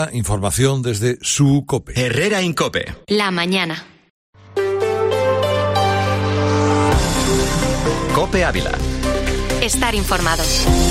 Información desde su COPE. Herrera Incope. La mañana. COPE Ávila. Estar informado.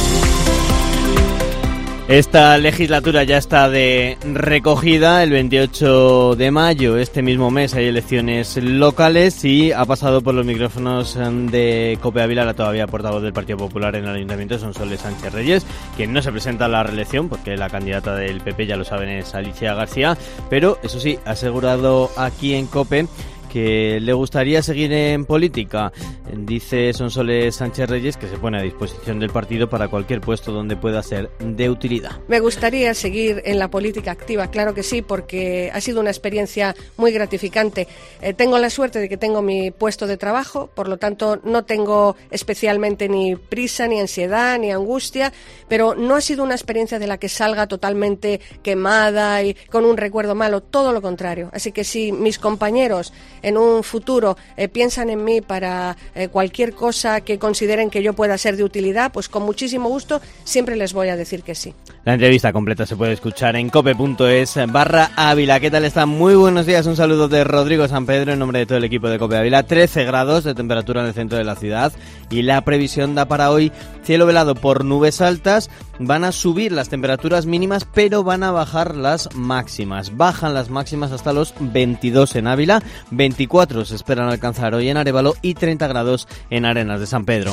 Esta legislatura ya está de recogida. El 28 de mayo, este mismo mes, hay elecciones locales y ha pasado por los micrófonos de COPE Ávila la todavía portavoz del Partido Popular en el Ayuntamiento, Sonsoles Sánchez Reyes, quien no se presenta a la reelección porque la candidata del PP, ya lo saben, es Alicia García, pero eso sí, ha asegurado aquí en COPE que le gustaría seguir en política. Dice Sonsoles Sánchez Reyes que se pone a disposición del partido para cualquier puesto donde pueda ser de utilidad. Me gustaría seguir en la política activa, claro que sí, porque ha sido una experiencia muy gratificante. Tengo la suerte de que tengo mi puesto de trabajo, por lo tanto no tengo especialmente ni prisa, ni ansiedad, ni angustia, pero no ha sido una experiencia de la que salga totalmente quemada y con un recuerdo malo, todo lo contrario. Así que si mis compañeros en un futuro piensan en mí para cualquier cosa que consideren que yo pueda ser de utilidad, pues con muchísimo gusto siempre les voy a decir que sí. La entrevista completa se puede escuchar en cope.es/Ávila. ¿Qué tal están? Muy buenos días, un saludo de Rodrigo San Pedro en nombre de todo el equipo de COPE Ávila. 13 grados de temperatura en el centro de la ciudad y la previsión da para hoy cielo velado por nubes altas. Van a subir las temperaturas mínimas, pero van a bajar las máximas. Bajan las máximas hasta los 22 en Ávila, 24 se esperan alcanzar hoy en Arévalo y 30 grados en Arenas de San Pedro.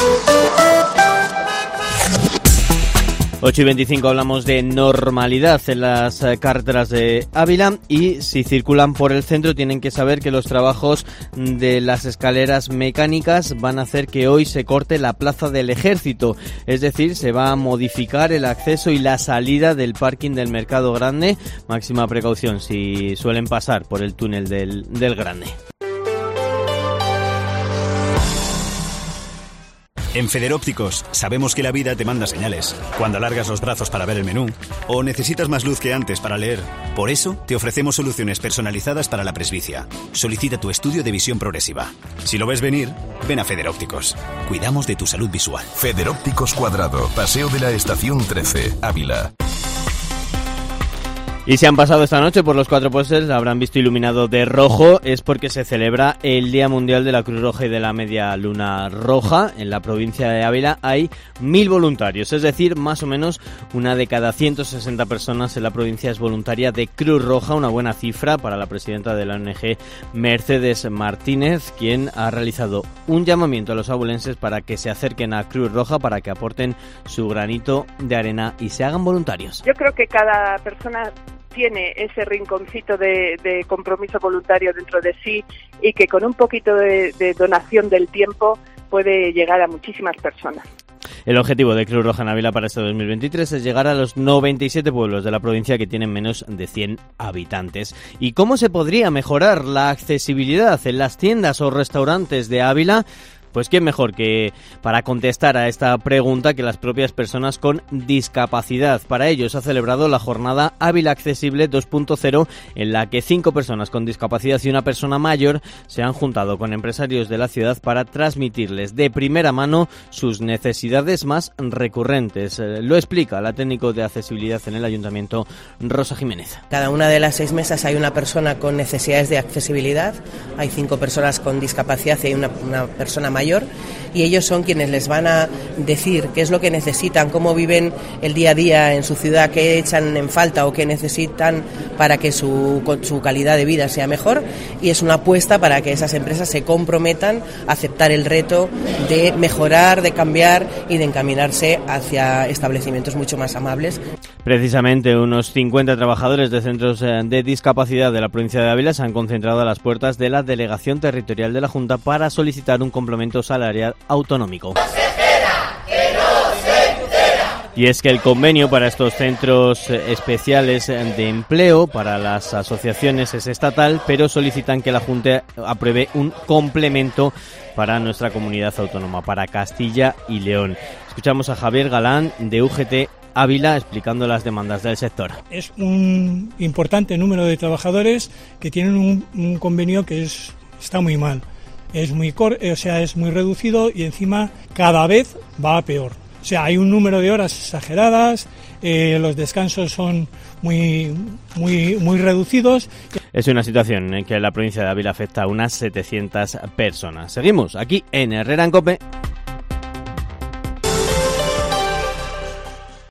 8:25 hablamos de normalidad en las carreteras de Ávila y si circulan por el centro tienen que saber que los trabajos de las escaleras mecánicas van a hacer que hoy se corte la Plaza del Ejército, es decir, se va a modificar el acceso y la salida del parking del Mercado Grande. Máxima precaución si suelen pasar por el túnel del Grande. En Federópticos sabemos que la vida te manda señales. Cuando alargas los brazos para ver el menú o necesitas más luz que antes para leer. Por eso te ofrecemos soluciones personalizadas para la presbicia. Solicita tu estudio de visión progresiva. Si lo ves venir, ven a Federópticos. Cuidamos de tu salud visual. Federópticos Cuadrado, Paseo de la Estación 13, Ávila. Y si han pasado esta noche por los cuatro postes, la habrán visto iluminado de rojo, es porque se celebra el Día Mundial de la Cruz Roja y de la Media Luna Roja. En la provincia de Ávila hay 1.000 voluntarios, es decir, más o menos una de cada 160 personas en la provincia es voluntaria de Cruz Roja, una buena cifra para la presidenta de la ONG, Mercedes Martínez, quien ha realizado un llamamiento a los abulenses para que se acerquen a Cruz Roja, para que aporten su granito de arena y se hagan voluntarios. Yo creo que cada persona tiene ese rinconcito de compromiso voluntario dentro de sí y que con un poquito de donación del tiempo puede llegar a muchísimas personas. El objetivo de Cruz Roja en Ávila para este 2023 es llegar a los 97 pueblos de la provincia que tienen menos de 100 habitantes. ¿Y cómo se podría mejorar la accesibilidad en las tiendas o restaurantes de Ávila? Pues quién mejor que para contestar a esta pregunta que las propias personas con discapacidad. Para ello se ha celebrado la jornada Ávila Accesible 2.0, en la que 5 personas con discapacidad y una persona mayor se han juntado con empresarios de la ciudad para transmitirles de primera mano sus necesidades más recurrentes. Lo explica la técnico de accesibilidad en el Ayuntamiento, Rosa Jiménez. Cada una de las 6 mesas hay una persona con necesidades de accesibilidad, hay 5 personas con discapacidad y hay una persona mayor, y ellos son quienes les van a decir qué es lo que necesitan, cómo viven el día a día en su ciudad, qué echan en falta o qué necesitan para que su calidad de vida sea mejor, y es una apuesta para que esas empresas se comprometan a aceptar el reto de mejorar, de cambiar y de encaminarse hacia establecimientos mucho más amables. Precisamente unos 50 trabajadores de centros de discapacidad de la provincia de Ávila se han concentrado a las puertas de la Delegación Territorial de la Junta para solicitar un complemento salarial autonómico. Y es que el convenio para estos centros especiales de empleo para las asociaciones es estatal, pero solicitan que la Junta apruebe un complemento para nuestra comunidad autónoma, para Castilla y León. Escuchamos a Javier Galán de UGT Ávila explicando las demandas del sector. Es un importante número de trabajadores que tienen un convenio que está muy mal. Es muy reducido y encima cada vez va a peor. O sea, hay un número de horas exageradas, los descansos son muy reducidos. Es una situación en que la provincia de Ávila afecta a unas 700 personas. Seguimos aquí en Herrera en COPE.